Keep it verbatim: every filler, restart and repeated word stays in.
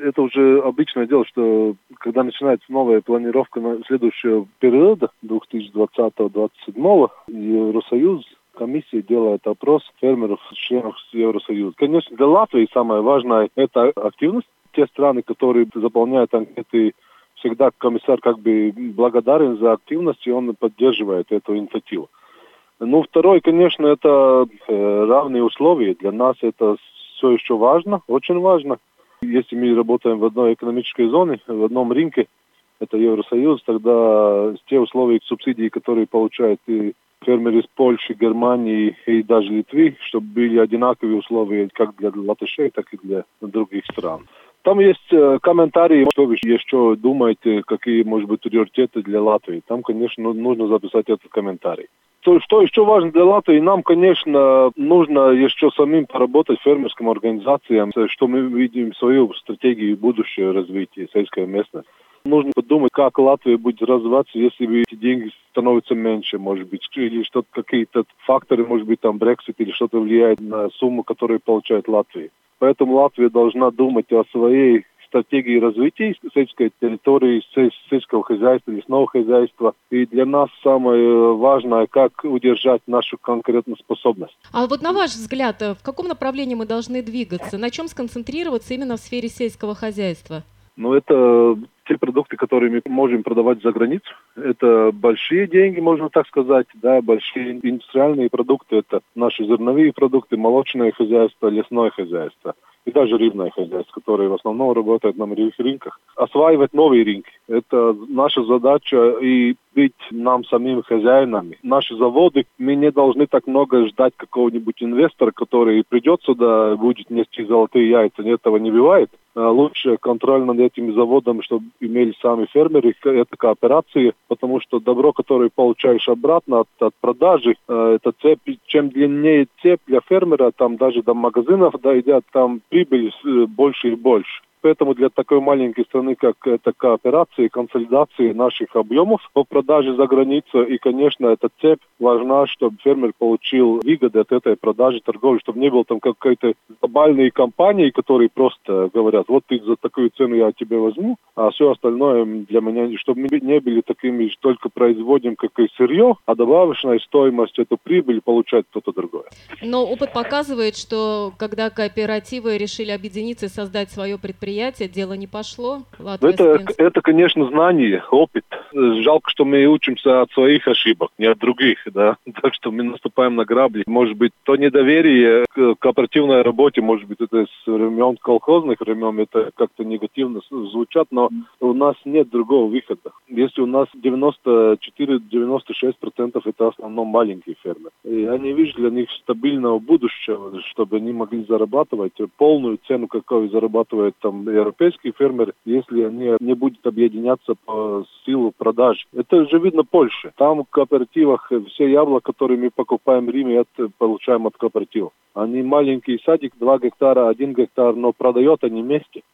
Это уже обычное дело, что когда начинается новая планировка на следующего периода, две тысячи двадцатого — две тысячи двадцать седьмого, Евросоюз, комиссия делает опрос фермеров, членов Евросоюза. Конечно, для Латвии самое важное – это активность. Те страны, которые заполняют анкеты, всегда комиссар как бы благодарен за активность, и он поддерживает эту инициативу. Ну, второе, конечно, это э, равные условия. Для нас это все еще важно, очень важно. Если мы работаем в одной экономической зоне, в одном рынке, это Евросоюз, тогда те условия субсидий, которые получают и фермеры из Польши, Германии и даже Литвы, чтобы были одинаковые условия как для латышей, так и для других стран. Там есть э, комментарии, что вы еще думаете, какие, может быть, приоритеты для Латвии. Там, конечно, нужно записать этот комментарий. То, что еще важно для Латвии, нам, конечно, нужно еще самим поработать фермерским организациям, что мы видим свою стратегию будущего развития сельской местности. Нужно подумать, как Латвия будет развиваться, если эти деньги становятся меньше, может быть, или что-то, какие-то факторы, может быть, там Брексит или что-то влияет на сумму, которую получает Латвия. Поэтому Латвия должна думать о своей стратегии развития сельской территории, сельского хозяйства, лесного хозяйства. И для нас самое важное, как удержать нашу конкурентоспособность. А вот на ваш взгляд, в каком направлении мы должны двигаться? На чем сконцентрироваться именно в сфере сельского хозяйства? Ну, это те продукты, которые мы можем продавать за границу. Это большие деньги, можно так сказать, да, большие индустриальные продукты. Это наши зерновые продукты, молочное хозяйство, лесное хозяйство и даже рыбное хозяйство, которые в основном работают на мировых рынках. Осваивать новые рынки. Это наша задача и быть нам самими хозяинами. Наши заводы, мы не должны так много ждать какого-нибудь инвестора, который придет сюда и будет нести золотые яйца. Этого не бывает. Лучше контроль над этими заводами, чтобы имели сами фермеры, это кооперации, потому что добро, которое получаешь обратно от, от продажи, это цепь, чем длиннее цепь для фермера, там даже до магазинов дойдет, там прибыль больше и больше. Поэтому для такой маленькой страны, как эта кооперация, консолидация наших объемов по продаже за границу, и, конечно, эта цепь важна, чтобы фермер получил выгоды от этой продажи, торговли, чтобы не было там какой-то глобальной компании, которые просто говорят, вот ты за такую цену я тебе возьму, а все остальное для меня, чтобы мы не были такими, что только производим как и сырье, а добавочная стоимость, эту прибыль получает кто-то другой. Но опыт показывает, что когда кооперативы решили объединиться и создать свое предприятие, дело не пошло. Это, это, конечно, знание, опыт. Жалко, что мы учимся от своих ошибок, не от других, да. Так что мы наступаем на грабли. Может быть, то недоверие к кооперативной работе, может быть, это с времен колхозных времен, это как-то негативно звучат, но у нас нет другого выхода. Если у нас девяносто четыре - девяносто шесть процентов это в основном маленькие фермы. И я не вижу для них стабильного будущего, чтобы они могли зарабатывать полную цену, какую зарабатывает там европейские фермеры, если они не будут объединяться по силу продаж. Это же видно Польше. Там в кооперативах все яблоки, которые мы покупаем в Риме, это получаем от кооперативов. Они маленький садик, два гектара, один гектар, но продают они вместе.